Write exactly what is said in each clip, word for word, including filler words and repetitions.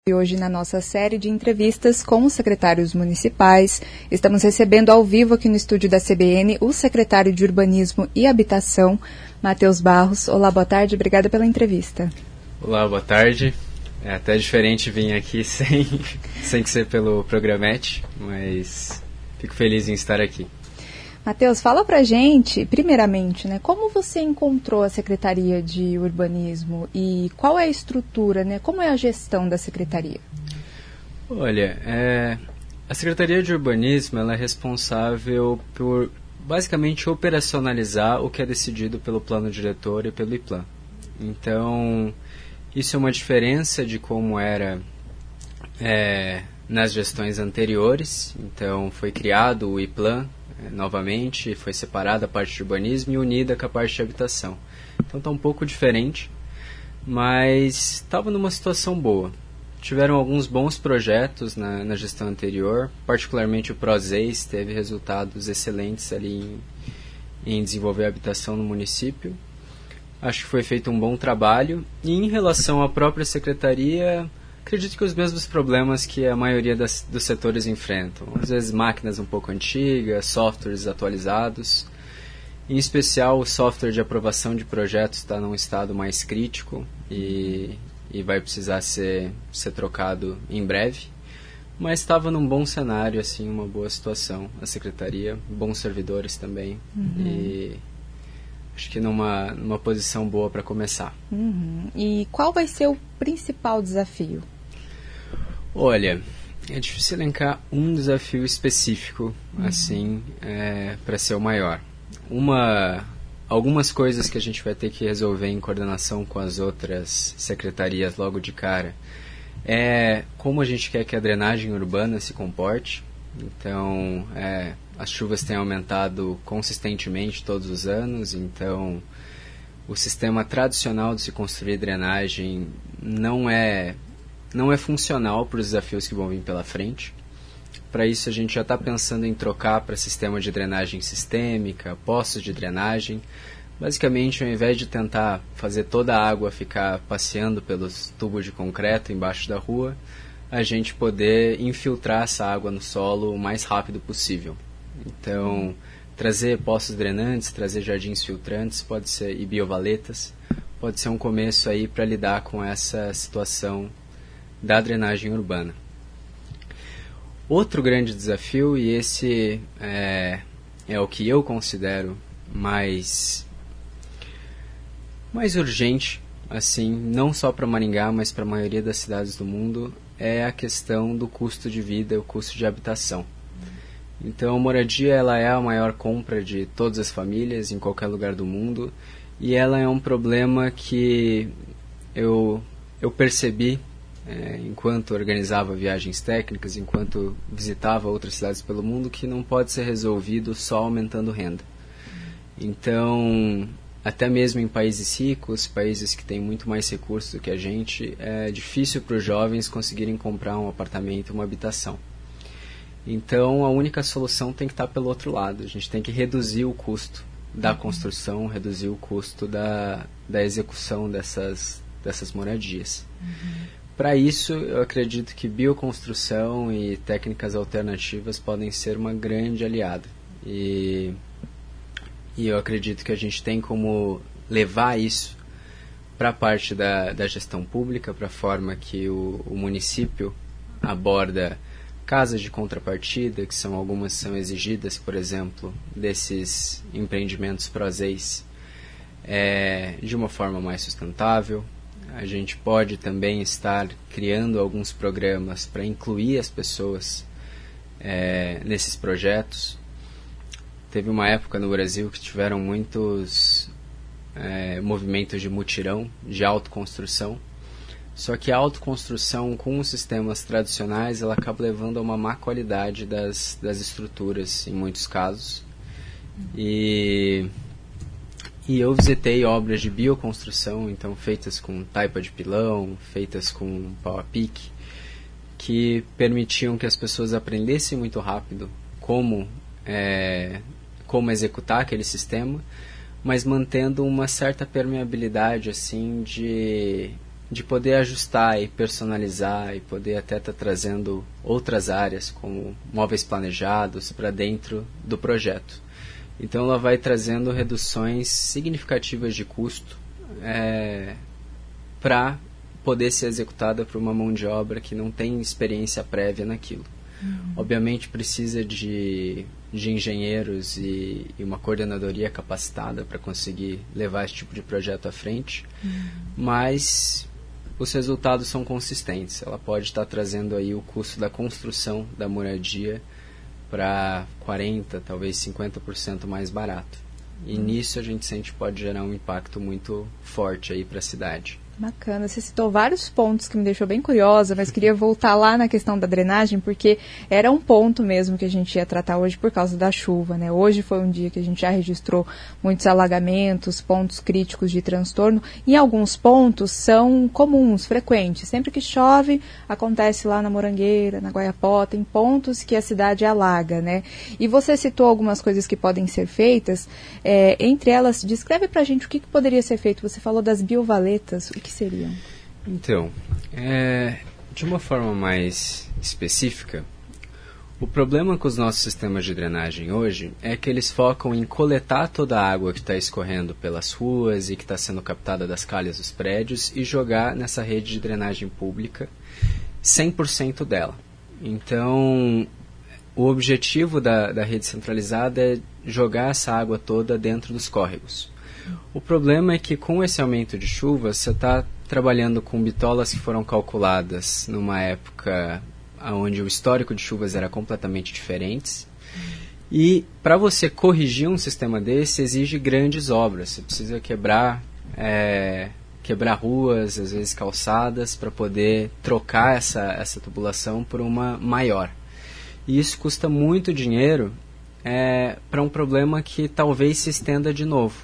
Hoje, na nossa série de entrevistas com os secretários municipais, estamos recebendo ao vivo aqui no estúdio da C B N o secretário de Urbanismo e Habitação, Matheus Barros. Olá, boa tarde, obrigada pela entrevista. Olá, boa tarde. É até diferente vir aqui sem, sem ser pelo Programete, mas fico feliz em estar aqui. Matheus, fala pra gente, primeiramente, né, como você encontrou a Secretaria de Urbanismo e qual é a estrutura, né, como é a gestão da Secretaria? Olha, é, a Secretaria de Urbanismo ela é responsável por, basicamente, operacionalizar o que é decidido pelo plano diretor e pelo IPLAN. Então, isso é uma diferença de como era é, nas gestões anteriores. Então, foi criado o IPLAN, novamente, foi separada a parte de urbanismo e unida com a parte de habitação. Então está um pouco diferente, mas estava numa situação boa. Tiveram alguns bons projetos na, na gestão anterior, particularmente o PROSEIS teve resultados excelentes ali em, em desenvolver a habitação no município. Acho que foi feito um bom trabalho. E em relação à própria secretaria, acredito que os mesmos problemas que a maioria das, dos setores enfrentam. Às vezes máquinas um pouco antigas, softwares atualizados. Em especial o software de aprovação de projetos está num estado mais crítico e, e vai precisar ser, ser trocado em breve. Mas estava num bom cenário, assim, uma boa situação. A secretaria, bons servidores também. Uhum. E acho que numa, numa posição boa para começar. Uhum. E qual vai ser o principal desafio? Olha, é difícil elencar um desafio específico, uhum. assim, é, para ser o maior. Uma, algumas coisas que a gente vai ter que resolver em coordenação com as outras secretarias logo de cara é como a gente quer que a drenagem urbana se comporte. Então, é, as chuvas têm aumentado consistentemente todos os anos, então o sistema tradicional de se construir drenagem não é, não é funcional para os desafios que vão vir pela frente. Para isso a gente já está pensando em trocar para sistema de drenagem sistêmica, poços de drenagem. Basicamente, ao invés de tentar fazer toda a água ficar passeando pelos tubos de concreto embaixo da rua, a gente poder infiltrar essa água no solo o mais rápido possível. Então, trazer poços drenantes, trazer jardins filtrantes, pode ser, e biovaletas, pode ser um começo aí para lidar com essa situação da drenagem urbana. Outro grande desafio, e esse é, é o que eu considero mais, mais urgente, assim, não só para Maringá, mas para a maioria das cidades do mundo, é a questão do custo de vida, o custo de habitação. Então, a moradia ela é a maior compra de todas as famílias, em qualquer lugar do mundo, e ela é um problema que eu, eu percebi é, enquanto organizava viagens técnicas, enquanto visitava outras cidades pelo mundo, que não pode ser resolvido só aumentando renda. Então, até mesmo em países ricos, países que têm muito mais recursos do que a gente, é difícil para os jovens conseguirem comprar um apartamento, uma habitação. Então, a única solução tem que estar pelo outro lado. A gente tem que reduzir o custo da construção, reduzir o custo da, da execução dessas, dessas moradias. Uhum. Para isso, eu acredito que bioconstrução e técnicas alternativas podem ser uma grande aliada. E, e eu acredito que a gente tem como levar isso para a parte da, da gestão pública, para a forma que o, o município aborda casas de contrapartida, que são algumas são exigidas, por exemplo, desses empreendimentos PROSEIS, é, de uma forma mais sustentável. A gente pode também estar criando alguns programas para incluir as pessoas é, nesses projetos. Teve uma época no Brasil que tiveram muitos é, movimentos de mutirão, de autoconstrução. Só que a autoconstrução com os sistemas tradicionais ela acaba levando a uma má qualidade das, das estruturas, em muitos casos. E, e eu visitei obras de bioconstrução, então feitas com taipa de pilão, feitas com pau a pique, que permitiam que as pessoas aprendessem muito rápido como, é, como executar aquele sistema, mas mantendo uma certa permeabilidade assim de... de poder ajustar e personalizar e poder até estar tá trazendo outras áreas, como móveis planejados, para dentro do projeto. Então ela vai trazendo reduções significativas de custo é, para poder ser executada por uma mão de obra que não tem experiência prévia naquilo. Uhum. Obviamente precisa de, de engenheiros e, e uma coordenadoria capacitada para conseguir levar esse tipo de projeto à frente, uhum. mas os resultados são consistentes. Ela pode estar trazendo aí o custo da construção da moradia para quarenta por cento, talvez cinquenta por cento mais barato. E uhum. nisso a gente sente que pode gerar um impacto muito forte aí para a cidade. Bacana, você citou vários pontos que me deixou bem curiosa, mas queria voltar lá na questão da drenagem, porque era um ponto mesmo que a gente ia tratar hoje por causa da chuva, né? Hoje foi um dia que a gente já registrou muitos alagamentos, pontos críticos de transtorno, e alguns pontos são comuns, frequentes. Sempre que chove, acontece lá na Morangueira, na Guaiapó, tem pontos que a cidade alaga, né? E você citou algumas coisas que podem ser feitas, é, entre elas, descreve pra gente o que, que poderia ser feito. Você falou das biovaletas, o que seriam? Então, é, de uma forma mais específica, o problema com os nossos sistemas de drenagem hoje é que eles focam em coletar toda a água que está escorrendo pelas ruas e que está sendo captada das calhas dos prédios e jogar nessa rede de drenagem pública cem por cento dela. Então, o objetivo da, da rede centralizada é jogar essa água toda dentro dos córregos. O problema é que com esse aumento de chuva, você está trabalhando com bitolas que foram calculadas numa época onde o histórico de chuvas era completamente diferente. E para você corrigir um sistema desse, exige grandes obras. Você precisa quebrar, é, quebrar ruas, às vezes calçadas, para poder trocar essa, essa tubulação por uma maior. E isso custa muito dinheiro é, para um problema que talvez se estenda de novo.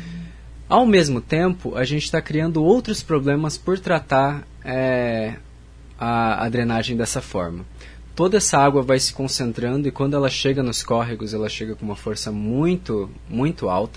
Ao mesmo tempo, a gente está criando outros problemas por tratar é, a, a drenagem dessa forma. Toda essa água vai se concentrando e quando ela chega nos córregos, ela chega com uma força muito, muito alta.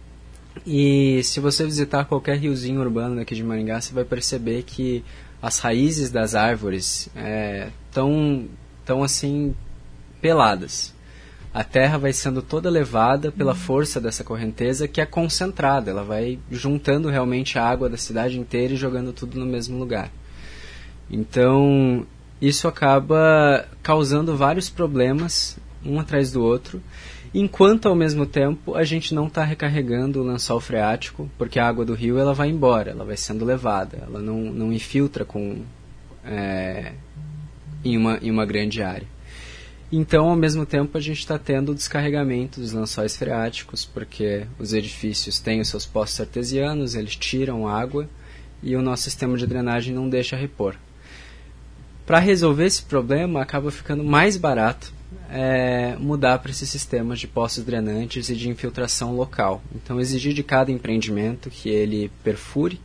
E se você visitar qualquer riozinho urbano daqui de Maringá, você vai perceber que as raízes das árvores estão é, tão, assim peladas. A terra vai sendo toda levada pela uhum. força dessa correnteza que é concentrada. Ela vai juntando realmente a água da cidade inteira e jogando tudo no mesmo lugar. Então, isso acaba causando vários problemas, um atrás do outro, enquanto ao mesmo tempo a gente não está recarregando o lençol freático, porque a água do rio ela vai embora, ela vai sendo levada, ela não, não infiltra com, é, em, uma, em uma grande área. Então, ao mesmo tempo, a gente está tendo o descarregamento dos lençóis freáticos, porque os edifícios têm os seus poços artesianos, eles tiram água e o nosso sistema de drenagem não deixa repor. Para resolver esse problema, acaba ficando mais barato é, mudar para esses sistemas de poços drenantes e de infiltração local. Então, exigir de cada empreendimento que ele perfure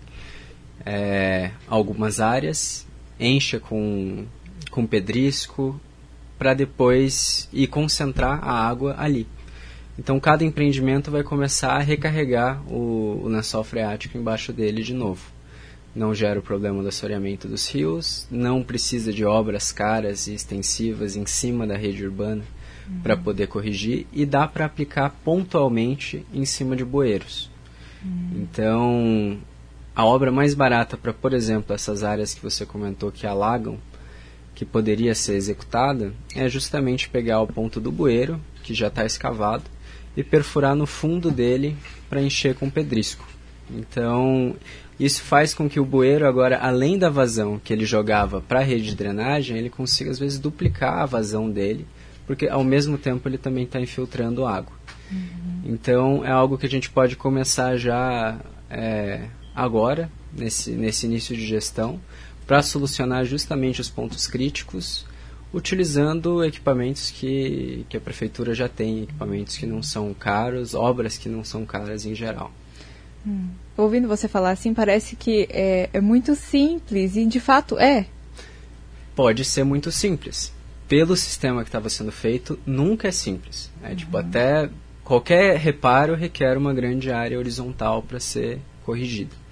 é, algumas áreas, encha com, com pedrisco, para depois ir concentrar a água ali. Então, cada empreendimento vai começar a recarregar o, o lençol freático embaixo dele de novo. Não gera o problema do assoreamento dos rios, não precisa de obras caras e extensivas em cima da rede urbana uhum. para poder corrigir, e dá para aplicar pontualmente em cima de bueiros. Uhum. Então, a obra mais barata para, por exemplo, essas áreas que você comentou que alagam, que poderia ser executada, é justamente pegar o ponto do bueiro, que já está escavado, e perfurar no fundo dele para encher com pedrisco. Então, isso faz com que o bueiro agora, além da vazão que ele jogava para a rede de drenagem, ele consiga às vezes duplicar a vazão dele, porque ao mesmo tempo ele também está infiltrando água. Uhum. Então, é algo que a gente pode começar já é, agora, nesse, nesse início de gestão, para solucionar justamente os pontos críticos, utilizando equipamentos que, que a prefeitura já tem, equipamentos que não são caros, obras que não são caras em geral. Hum. Ouvindo você falar assim, parece que é, é muito simples, e de fato é. Pode ser muito simples. Pelo sistema que estava sendo feito, nunca é simples. É, uhum. tipo, até qualquer reparo requer uma grande área horizontal para ser corrigido.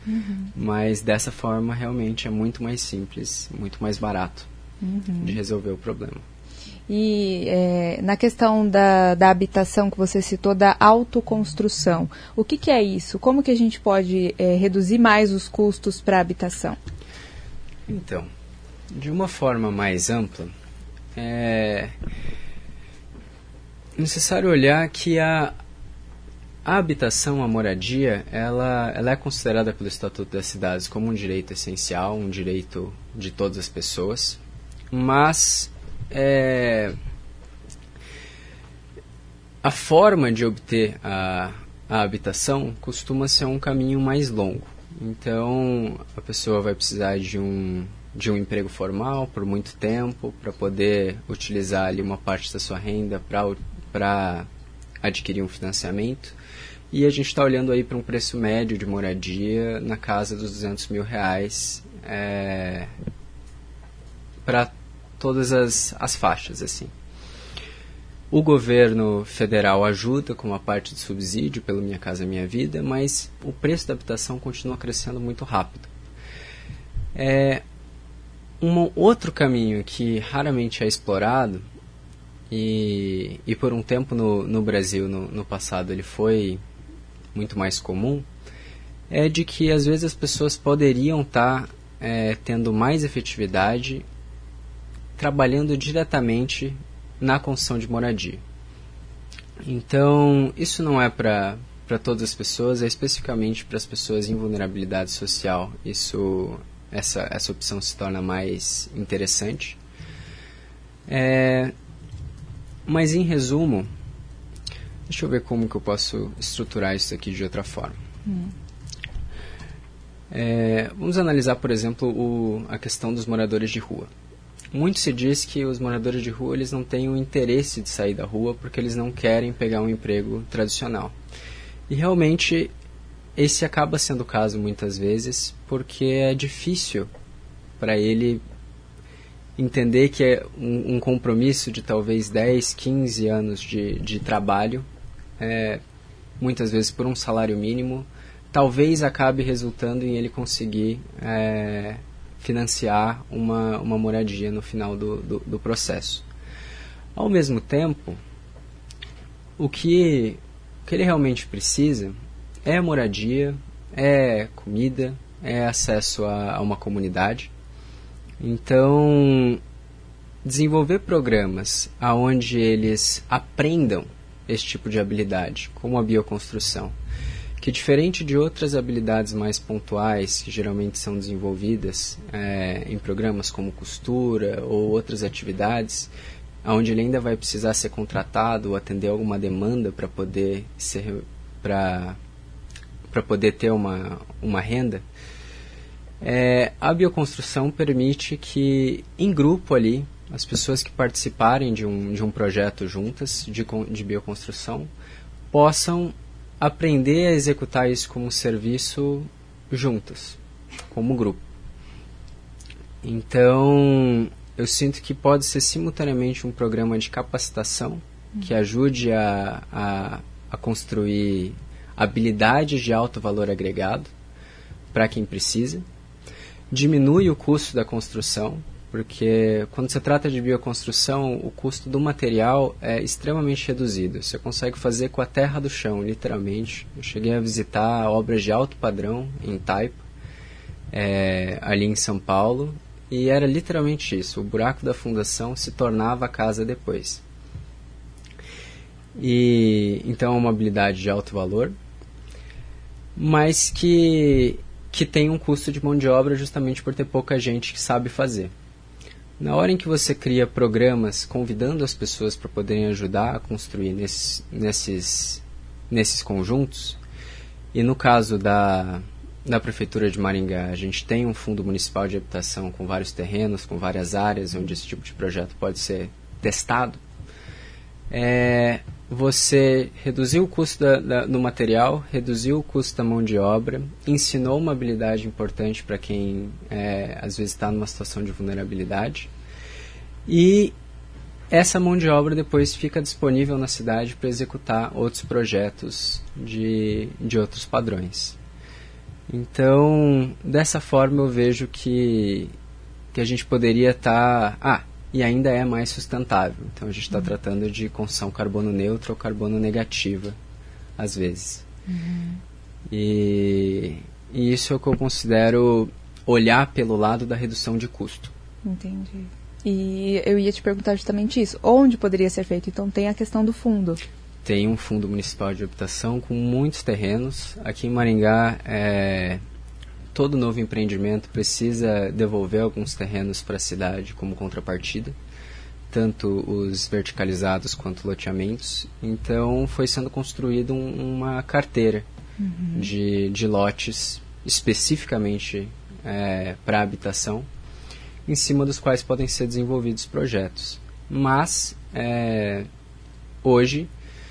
Uhum. Mas dessa forma realmente é muito mais simples, muito mais barato uhum. de resolver o problema. E é, na questão da, da habitação que você citou, da autoconstrução, o que, que é isso? Como que a gente pode é, reduzir mais os custos para a habitação? Então, de uma forma mais ampla, é necessário olhar que a, a habitação, a moradia, ela, ela é considerada pelo Estatuto das Cidades como um direito essencial, um direito de todas as pessoas, mas é, a forma de obter a, a habitação costuma ser um caminho mais longo. Então, a pessoa vai precisar de um, de um emprego formal por muito tempo para poder utilizar ali uma parte da sua renda para adquirir um financiamento. E a gente está olhando aí para um preço médio de moradia na casa dos duzentos mil reais é, para todas as, as faixas, assim. O governo federal ajuda com uma parte de subsídio pelo Minha Casa Minha Vida, mas o preço da habitação continua crescendo muito rápido. É, um outro caminho que raramente é explorado, e, e por um tempo no, no Brasil, no, no passado, ele foi muito mais comum, é de que às vezes as pessoas poderiam estar é, tendo mais efetividade trabalhando diretamente na construção de moradia. Então, isso não é para para todas as pessoas, é especificamente para as pessoas em vulnerabilidade social. Isso, essa, essa opção se torna mais interessante. É, mas, em resumo, deixa eu ver como que eu posso estruturar isso aqui de outra forma. Hum. É, vamos analisar, por exemplo, o, a questão dos moradores de rua. Muito se diz que os moradores de rua eles não têm o interesse de sair da rua porque eles não querem pegar um emprego tradicional. E realmente esse acaba sendo o caso muitas vezes porque é difícil para ele entender que é um, um compromisso de talvez dez, quinze anos de, de trabalho, é, muitas vezes por um salário mínimo, talvez acabe resultando em ele conseguir é, financiar uma, uma moradia no final do, do, do processo. Ao mesmo tempo, o que, o que ele realmente precisa é moradia, é comida, é acesso a, a uma comunidade. Então, desenvolver programas onde eles aprendam esse tipo de habilidade, como a bioconstrução, que diferente de outras habilidades mais pontuais que geralmente são desenvolvidas é, em programas como costura ou outras atividades, onde ele ainda vai precisar ser contratado ou atender alguma demanda para poder ser para para poder ter uma uma renda, é, a bioconstrução permite que em grupo ali as pessoas que participarem de um de um projeto juntas de de bioconstrução possam aprender a executar isso como serviço juntas, como grupo. Então, eu sinto que pode ser simultaneamente um programa de capacitação que ajude a, a, a construir habilidades de alto valor agregado para quem precisa, diminui o custo da construção, porque quando se trata de bioconstrução, o custo do material é extremamente reduzido. Você consegue fazer com a terra do chão, literalmente. Eu cheguei a visitar obras de alto padrão em Taipa, é, ali em São Paulo, e era literalmente isso. O buraco da fundação se tornava a casa depois. E, então é uma habilidade de alto valor, mas que, que tem um custo de mão de obra justamente por ter pouca gente que sabe fazer. Na hora em que você cria programas convidando as pessoas para poderem ajudar a construir nesses, nesses, nesses conjuntos, e no caso da, da Prefeitura de Maringá, a gente tem um fundo municipal de habitação com vários terrenos, com várias áreas onde esse tipo de projeto pode ser testado, é, você reduziu o custo da, da, do material, reduziu o custo da mão de obra, ensinou uma habilidade importante para quem é, às vezes está numa situação de vulnerabilidade, e essa mão de obra depois fica disponível na cidade para executar outros projetos de, de outros padrões. Então, dessa forma eu vejo que, que a gente poderia estar... Tá, ah, e ainda é mais sustentável. Então a gente está uhum. tratando de construção carbono neutra ou carbono negativa, às vezes. Uhum. E, e isso é o que eu considero olhar pelo lado da redução de custo. Entendi. E eu ia te perguntar justamente isso. Onde poderia ser feito? Então tem a questão do fundo. Tem um fundo municipal de habitação com muitos terrenos. Aqui em Maringá, é, todo novo empreendimento precisa devolver alguns terrenos para a cidade como contrapartida, tanto os verticalizados quanto loteamentos. Então foi sendo construída um, uma carteira uhum. de, de lotes especificamente é, para habitação, em cima dos quais podem ser desenvolvidos projetos. Mas é, hoje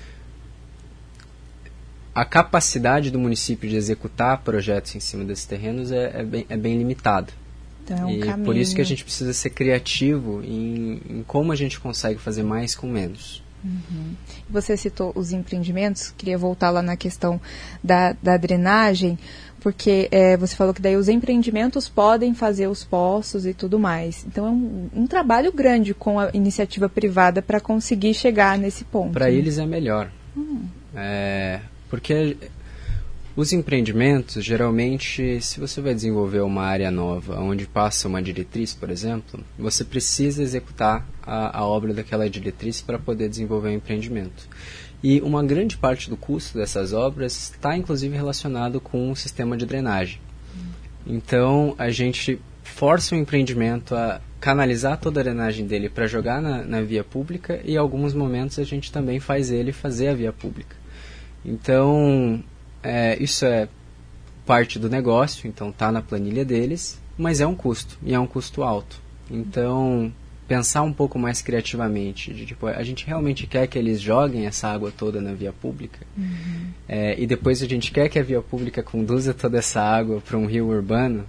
a capacidade do município de executar projetos em cima desses terrenos é, é, bem, é bem limitada. Então, é um e caminho. Por isso que a gente precisa ser criativo em, em como a gente consegue fazer mais com menos. Uhum. Você citou os empreendimentos, queria voltar lá na questão da, da drenagem, porque é, você falou que daí os empreendimentos podem fazer os poços e tudo mais. Então é um, um trabalho grande com a iniciativa privada para conseguir chegar nesse ponto. Para né? eles é melhor. Hum. É... Porque os empreendimentos, geralmente, se você vai desenvolver uma área nova, onde passa uma diretriz, por exemplo, você precisa executar a, a obra daquela diretriz para poder desenvolver o empreendimento. E uma grande parte do custo dessas obras está, inclusive, relacionado com o sistema de drenagem. Então, a gente força o empreendimento a canalizar toda a drenagem dele para jogar na, na via pública e, em alguns momentos, a gente também faz ele fazer a via pública. Então, é, isso é parte do negócio, então está na planilha deles, mas é um custo, e é um custo alto. Então, pensar um pouco mais criativamente, de, tipo, a gente realmente quer que eles joguem essa água toda na via pública, uhum. é, e depois a gente quer que a via pública conduza toda essa água para um rio urbano,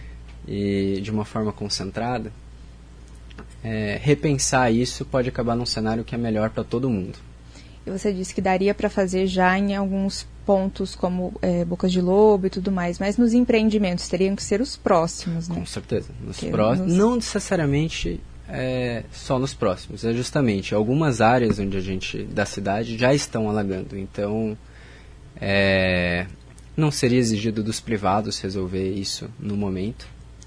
e de uma forma concentrada. É, repensar isso pode acabar num cenário que é melhor para todo mundo. E você disse que daria para fazer já em alguns pontos, como é, Bocas de Lobo e tudo mais, mas nos empreendimentos teriam que ser os próximos, né? Com certeza. Nos próximos, nos... Não necessariamente é, só nos próximos, é justamente algumas áreas onde a gente, da cidade, já estão alagando. Então, é, não seria exigido dos privados resolver isso no momento,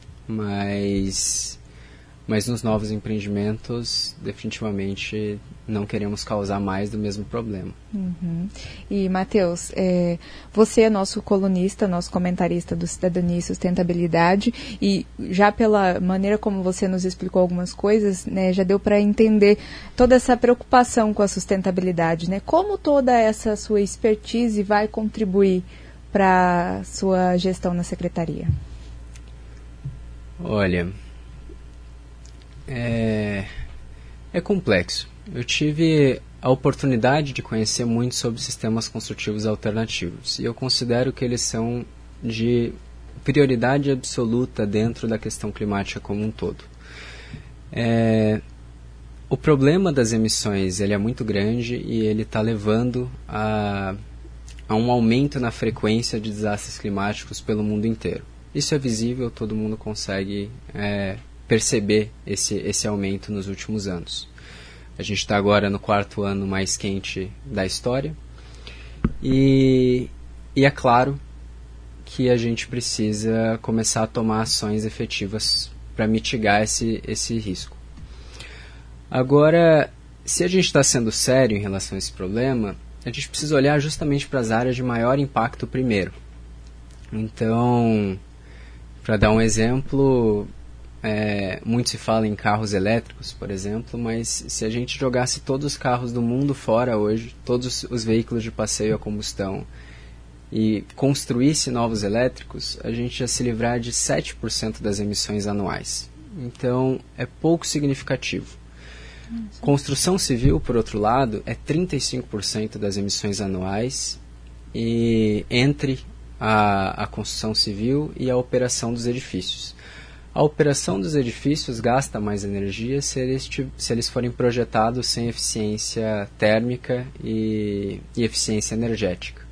mas... Mas nos novos empreendimentos, definitivamente não queremos causar mais do mesmo problema. Uhum. E, Matheus, é, você é nosso colunista, nosso comentarista do Cidadania e Sustentabilidade, e já pela maneira como você nos explicou algumas coisas, né, já deu para entender toda essa preocupação com a sustentabilidade, né? Como toda essa sua expertise vai contribuir para a sua gestão na Secretaria? Olha... É, é complexo. Eu tive a oportunidade de conhecer muito sobre sistemas construtivos alternativos e eu considero que eles são de prioridade absoluta dentro da questão climática como um todo. É, o problema das emissões ele é muito grande e ele está levando a, a um aumento na frequência de desastres climáticos pelo mundo inteiro. Isso é visível, todo mundo consegue... É, perceber esse, esse aumento nos últimos anos. A gente está agora no quarto ano mais quente da história e, e é claro que a gente precisa começar a tomar ações efetivas para mitigar esse, esse risco. Agora, se a gente está sendo sério em relação a esse problema, a gente precisa olhar justamente para as áreas de maior impacto primeiro. Então, para dar um exemplo... É, muito se fala em carros elétricos, por exemplo, mas se a gente jogasse todos os carros do mundo fora hoje, todos os veículos de passeio a combustão, e construísse novos elétricos, a gente ia se livrar de sete por cento das emissões anuais. Então, é pouco significativo. Nossa. Construção civil, por outro lado, é trinta e cinco por cento das emissões anuais, e entre a, a construção civil e a operação dos edifícios. A operação dos edifícios gasta mais energia se eles, se eles forem projetados sem eficiência térmica e, e eficiência energética.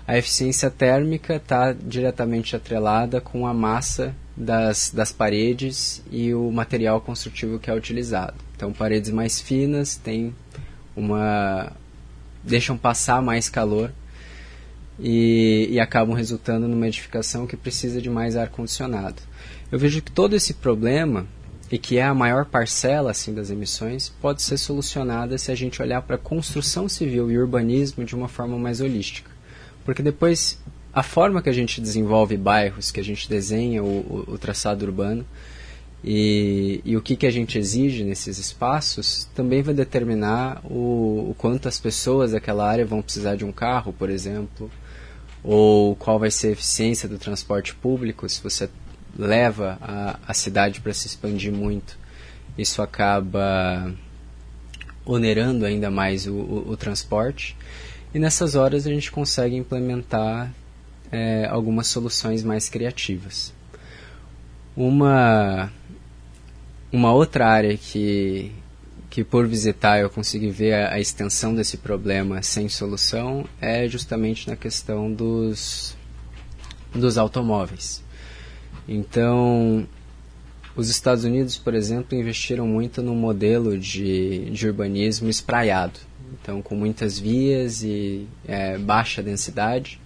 A eficiência térmica está diretamente atrelada com a massa das, das paredes e o material construtivo que é utilizado. Então, paredes mais finas têm uma, deixam passar mais calor e, e acabam resultando numa edificação que precisa de mais ar-condicionado. Eu vejo que todo esse problema, e que é a maior parcela assim, das emissões, pode ser solucionada se a gente olhar para a construção civil e urbanismo de uma forma mais holística. Porque depois, a forma que a gente desenvolve bairros, que a gente desenha o, o, o traçado urbano, e, e o que, que a gente exige nesses espaços, também vai determinar o, o quanto as pessoas daquela área vão precisar de um carro, por exemplo, ou qual vai ser a eficiência do transporte público. Se você leva a, a cidade para se expandir muito, isso acaba onerando ainda mais o, o, o transporte. E nessas horas a gente consegue implementar é, algumas soluções mais criativas. Uma, uma outra área que, que por visitar eu consegui ver a, a extensão desse problema sem solução é justamente na questão dos, dos automóveis. Então, os Estados Unidos, por exemplo, investiram muito no modelo de, de urbanismo espraiado. Então, com muitas vias e é, baixa densidade.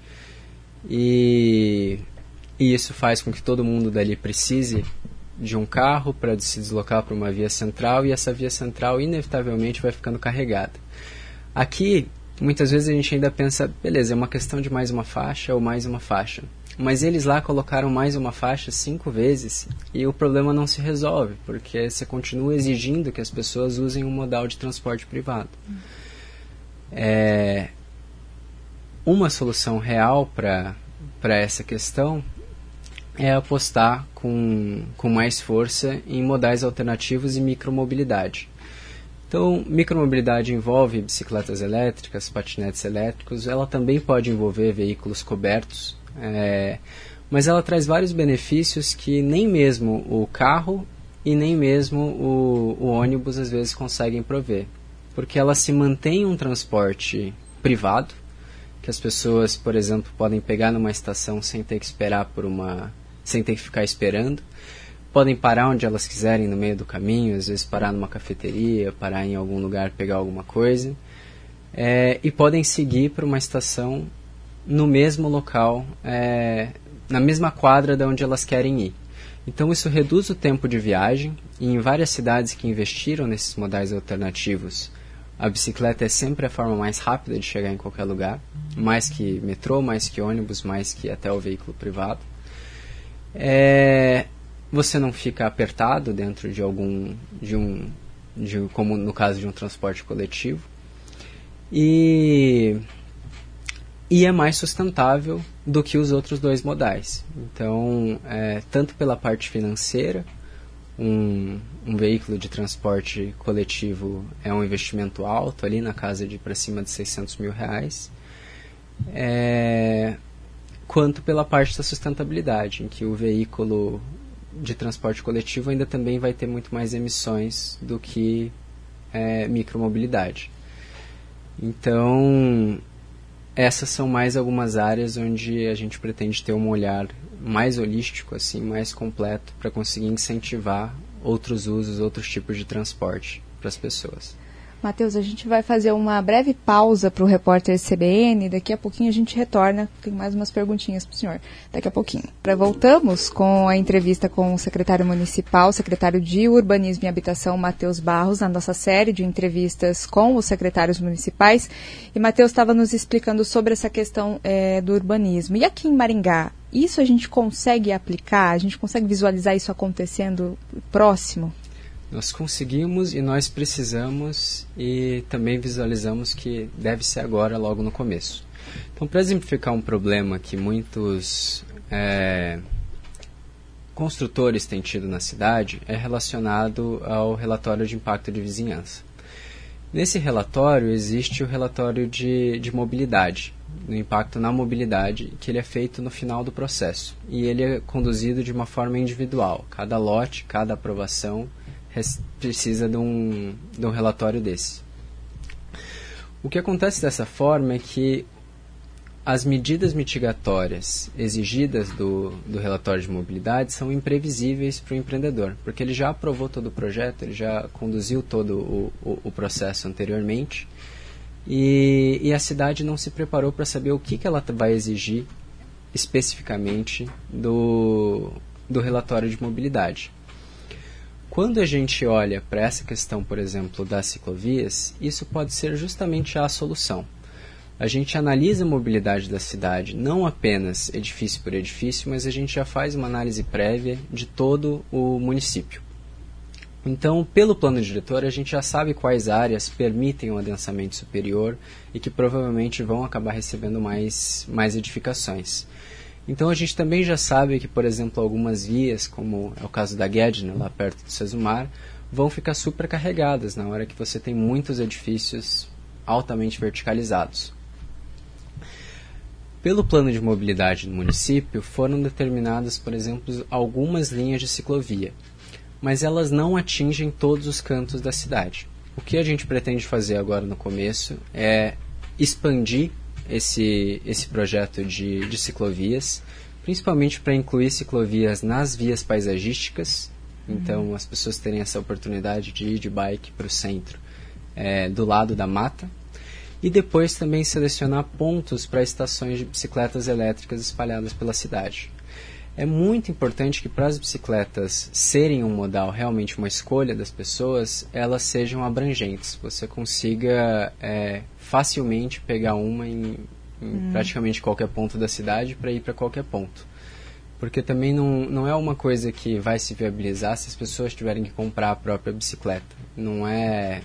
E, e isso faz com que todo mundo dali precise de um carro para se deslocar para uma via central, e essa via central inevitavelmente vai ficando carregada. Aqui, muitas vezes a gente ainda pensa, beleza, é uma questão de mais uma faixa ou mais uma faixa. Mas eles lá colocaram mais uma faixa cinco vezes e o problema não se resolve, porque você continua exigindo que as pessoas usem um modal de transporte privado. Hum. É, uma solução real para para essa questão é apostar com, com mais força em modais alternativos e micromobilidade. Então, micromobilidade envolve bicicletas elétricas, patinetes elétricos, ela também pode envolver veículos cobertos, é, mas ela traz vários benefícios que nem mesmo o carro e nem mesmo o, o ônibus às vezes conseguem prover. Porque ela se mantém um transporte privado, que as pessoas, por exemplo, podem pegar numa estação sem ter que esperar por uma, sem ter que ficar esperando. Podem parar onde elas quiserem no meio do caminho, às vezes parar numa cafeteria, parar em algum lugar, pegar alguma coisa. É, e podem seguir para uma estação no mesmo local, é, na mesma quadra de onde elas querem ir. Então isso reduz o tempo de viagem, e em várias cidades que investiram nesses modais alternativos, a bicicleta é sempre a forma mais rápida de chegar em qualquer lugar, mais que metrô, mais que ônibus, mais que até o veículo privado. É, você não fica apertado dentro de algum, de um, de, como no caso de um transporte coletivo, e, e é mais sustentável do que os outros dois modais. Então, é, tanto pela parte financeira, Um, um veículo de transporte coletivo é um investimento alto, ali na casa de para cima de seiscentos mil reais, é, quanto pela parte da sustentabilidade, em que o veículo de transporte coletivo ainda também vai ter muito mais emissões do que é, micromobilidade. Então, essas são mais algumas áreas onde a gente pretende ter um olhar mais holístico, assim, mais completo, para conseguir incentivar outros usos, outros tipos de transporte para as pessoas. Matheus, a gente vai fazer uma breve pausa para o repórter C B N, daqui a pouquinho a gente retorna, tem mais umas perguntinhas para o senhor, daqui a pouquinho. Voltamos com a entrevista com o secretário municipal, secretário de Urbanismo e Habitação, Matheus Barros, na nossa série de entrevistas com os secretários municipais, e Matheus estava nos explicando sobre essa questão é, do urbanismo. E aqui em Maringá, isso a gente consegue aplicar, a gente consegue visualizar isso acontecendo próximo? Nós conseguimos e nós precisamos, e também visualizamos que deve ser agora, logo no começo. Então, para exemplificar um problema que muitos é, construtores têm tido na cidade, é relacionado ao relatório de impacto de vizinhança. Nesse relatório existe o relatório de, de mobilidade, do impacto na mobilidade, que ele é feito no final do processo. E ele é conduzido de uma forma individual. Cada lote, cada aprovação precisa de um, de um relatório desse. O que acontece dessa forma é que as medidas mitigatórias exigidas do, do relatório de mobilidade são imprevisíveis para o empreendedor, porque ele já aprovou todo o projeto, ele já conduziu todo o, o, o processo anteriormente, e, e a cidade não se preparou para saber o que, que ela vai exigir especificamente do, do relatório de mobilidade. Quando a gente olha para essa questão, por exemplo, das ciclovias, isso pode ser justamente a solução. A gente analisa a mobilidade da cidade, não apenas edifício por edifício, mas a gente já faz uma análise prévia de todo o município. Então, pelo plano diretor, a gente já sabe quais áreas permitem um adensamento superior e que provavelmente vão acabar recebendo mais, mais edificações. Então, a gente também já sabe que, por exemplo, algumas vias, como é o caso da Guedna, lá perto do Sesumar, vão ficar supercarregadas na hora que você tem muitos edifícios altamente verticalizados. Pelo plano de mobilidade do município, foram determinadas, por exemplo, algumas linhas de ciclovia, mas elas não atingem todos os cantos da cidade. O que a gente pretende fazer agora no começo é expandir esse, esse projeto de, de ciclovias, principalmente para incluir ciclovias nas vias paisagísticas, uhum. Então as pessoas terem essa oportunidade de ir de bike para o centro, é, do lado da mata, e depois também selecionar pontos para estações de bicicletas elétricas espalhadas pela cidade. É muito importante que para as bicicletas serem um modal, realmente uma escolha das pessoas, elas sejam abrangentes. Você consiga é, facilmente pegar uma em, em hum. praticamente qualquer ponto da cidade para ir para qualquer ponto. Porque também não, não é uma coisa que vai se viabilizar se as pessoas tiverem que comprar a própria bicicleta. Não é...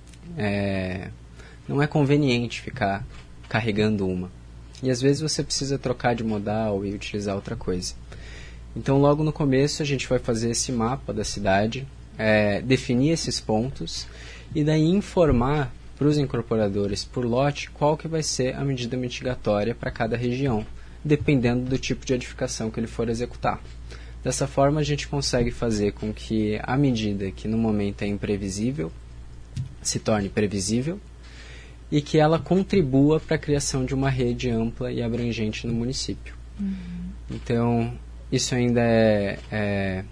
é Não é conveniente ficar carregando uma. E às vezes você precisa trocar de modal e utilizar outra coisa. Então logo no começo a gente vai fazer esse mapa da cidade, é, definir esses pontos e daí informar para os incorporadores por lote qual que vai ser a medida mitigatória para cada região, dependendo do tipo de edificação que ele for executar. Dessa forma a gente consegue fazer com que a medida que no momento é imprevisível se torne previsível, e que ela contribua para a criação de uma rede ampla e abrangente no município. Uhum. Então, isso ainda é, é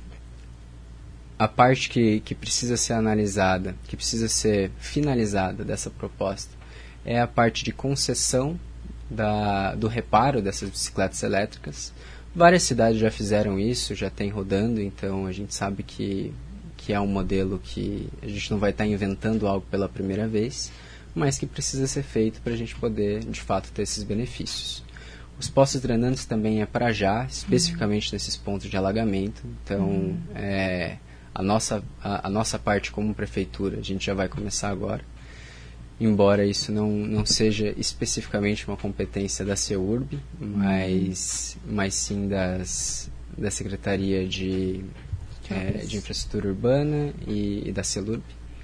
a parte que, que precisa ser analisada, que precisa ser finalizada dessa proposta, é a parte de concessão da, do reparo dessas bicicletas elétricas. Várias cidades já fizeram isso, já tem rodando, então a gente sabe que, que é um modelo que a gente não vai estar inventando algo pela primeira vez, mas que precisa ser feito para a gente poder, de fato, ter esses benefícios. Os poços drenantes também é para já, especificamente uhum. nesses pontos de alagamento. Então, uhum. é, a, nossa, a, a nossa parte como prefeitura, a gente já vai começar agora. Embora isso não, não seja especificamente uma competência da CEURB, uhum. mas, mas sim das, da Secretaria de, é, de Infraestrutura Urbana e, e da CELURB.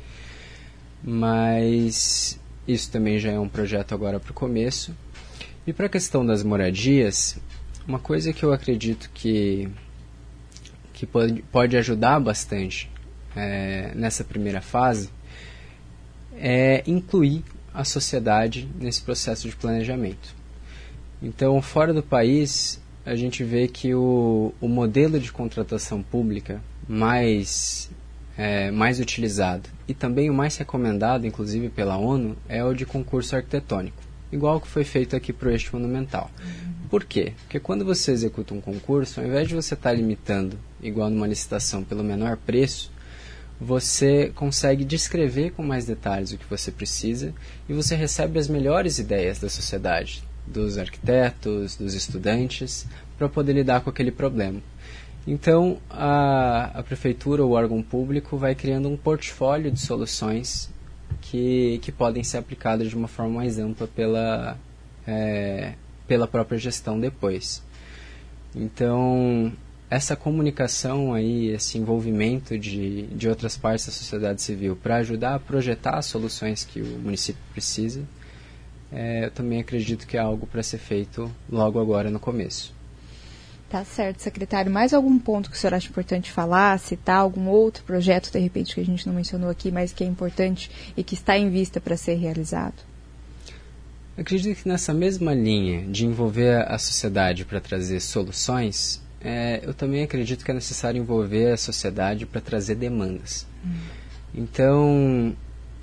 Mas isso também já é um projeto agora para o começo. E para a questão das moradias, uma coisa que eu acredito que, que pode, pode ajudar bastante é, nessa primeira fase é incluir a sociedade nesse processo de planejamento. Então, fora do país, a gente vê que o, o modelo de contratação pública mais... É, mais utilizado e também o mais recomendado, inclusive pela ONU, é o de concurso arquitetônico, igual que foi feito aqui para o eixo monumental. Uhum. Por quê? Porque quando você executa um concurso, ao invés de você estar tá limitando, igual numa licitação, pelo menor preço, você consegue descrever com mais detalhes o que você precisa e você recebe as melhores ideias da sociedade, dos arquitetos, dos estudantes, para poder lidar com aquele problema. Então, a, a prefeitura ou o órgão público vai criando um portfólio de soluções que, que podem ser aplicadas de uma forma mais ampla pela, é, pela própria gestão depois. Então, essa comunicação aí, esse envolvimento de, de outras partes da sociedade civil para ajudar a projetar as soluções que o município precisa, é, eu também acredito que é algo para ser feito logo agora no começo. Tá certo, secretário. Mais algum ponto que o senhor acha importante falar, citar algum outro projeto, de repente, que a gente não mencionou aqui, mas que é importante e que está em vista para ser realizado? Acredito que nessa mesma linha de envolver a sociedade para trazer soluções, é, eu também acredito que é necessário envolver a sociedade para trazer demandas. Hum. Então,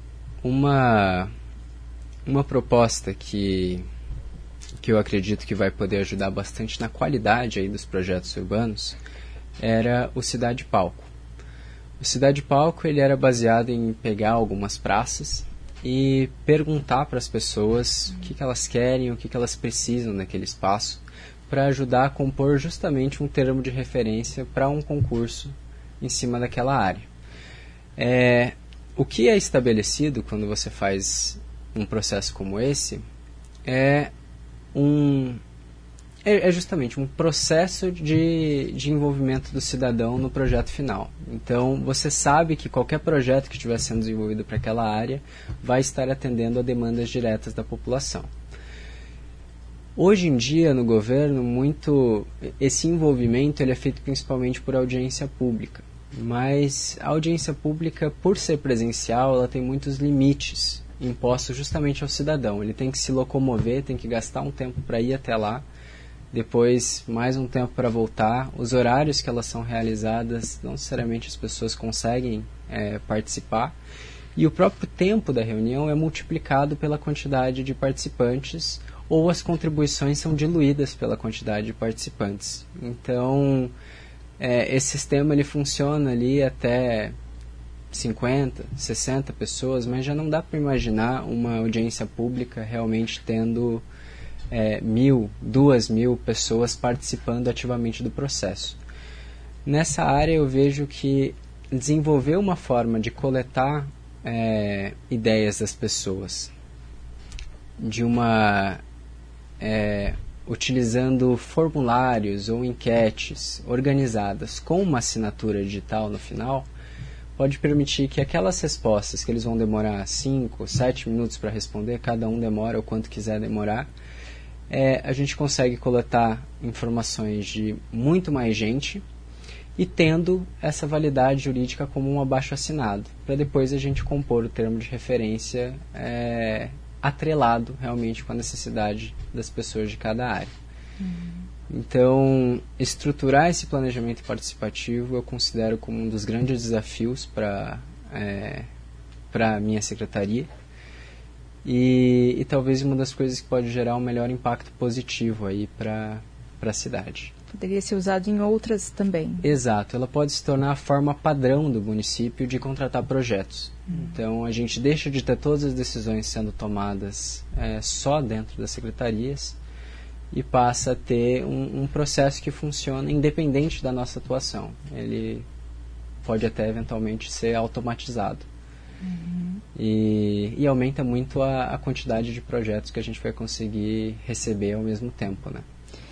uma, uma proposta que, que eu acredito que vai poder ajudar bastante na qualidade aí dos projetos urbanos era o Cidade Palco. O Cidade Palco ele era baseado em pegar algumas praças e perguntar para as pessoas o que, que elas querem, o que, que elas precisam naquele espaço, para ajudar a compor justamente um termo de referência para um concurso em cima daquela área. É, o que é estabelecido quando você faz um processo como esse é, um, é, é justamente um processo de, de envolvimento do cidadão no projeto final. Então, você sabe que qualquer projeto que estiver sendo desenvolvido para aquela área vai estar atendendo a demandas diretas da população. Hoje em dia, no governo, muito esse envolvimento ele é feito principalmente por audiência pública. Mas a audiência pública, por ser presencial, ela tem muitos limites impostos justamente ao cidadão. Ele tem que se locomover, tem que gastar um tempo para ir até lá, depois mais um tempo para voltar. Os horários que elas são realizadas, não necessariamente as pessoas conseguem é, participar. E o próprio tempo da reunião é multiplicado pela quantidade de participantes, ou as contribuições são diluídas pela quantidade de participantes. Então, é, esse sistema ele funciona ali até cinquenta, sessenta pessoas, mas já não dá para imaginar uma audiência pública realmente tendo é, mil, duas mil pessoas participando ativamente do processo. Nessa área eu vejo que desenvolver uma forma de coletar é, ideias das pessoas de uma é, utilizando formulários ou enquetes organizadas com uma assinatura digital no final, pode permitir que aquelas respostas que eles vão demorar cinco, sete minutos para responder, cada um demora o quanto quiser demorar, é, a gente consegue coletar informações de muito mais gente e tendo essa validade jurídica como um abaixo-assinado, para depois a gente compor o termo de referência é, atrelado realmente com a necessidade das pessoas de cada área. Uhum. Então, estruturar esse planejamento participativo eu considero como um dos grandes desafios para é, para a minha secretaria e, e talvez uma das coisas que pode gerar um melhor impacto positivo aí para para a cidade. Poderia ser usado em outras também. Exato, ela pode se tornar a forma padrão do município de contratar projetos. Hum. Então, a gente deixa de ter todas as decisões sendo tomadas é, só dentro das secretarias e passa a ter um, um processo que funciona independente da nossa atuação. Ele pode até eventualmente ser automatizado. Uhum. E, e aumenta muito a, a quantidade de projetos que a gente vai conseguir receber ao mesmo tempo, né?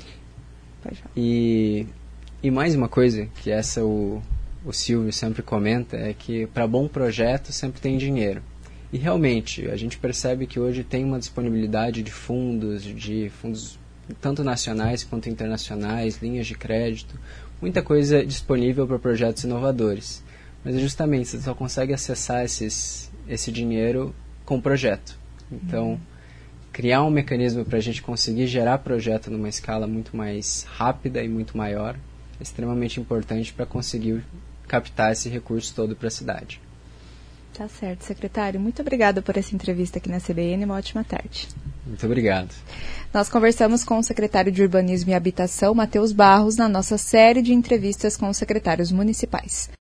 E, e mais uma coisa que essa o, o Silvio sempre comenta é que para bom projeto sempre tem dinheiro. E realmente a gente percebe que hoje tem uma disponibilidade de fundos, de fundos tanto nacionais quanto internacionais, linhas de crédito, muita coisa disponível para projetos inovadores. Mas é justamente, você só consegue acessar esses, esse dinheiro com projeto. Então, uhum. criar um mecanismo para a gente conseguir gerar projeto numa escala muito mais rápida e muito maior é extremamente importante para conseguir captar esse recurso todo para a cidade. Tá certo, secretário. Muito obrigada por essa entrevista aqui na C B N. Uma ótima tarde. Muito obrigado. Nós conversamos com o secretário de Urbanismo e Habitação, Matheus Barros, na nossa série de entrevistas com os secretários municipais.